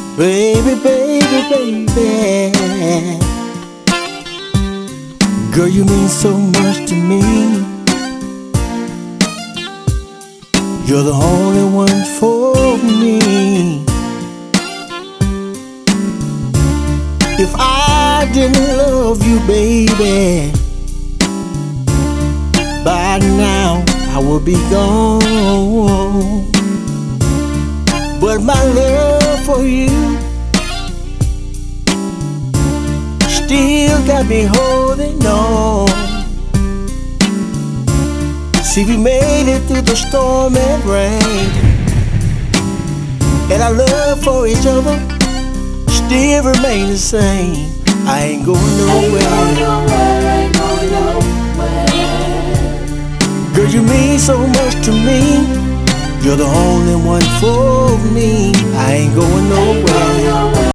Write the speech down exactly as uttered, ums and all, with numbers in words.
Baby, baby, baby, girl, you mean so much to me. You're the only one for me. If I didn't love you, baby, by now I would be gone. But my love for you still got me holding on. See, we made it through the storm and rain, and our love for each other still remain the same. I ain't going nowhere. Ain't going nowhere, ain't going nowhere. Girl, you mean so much to me. You're the only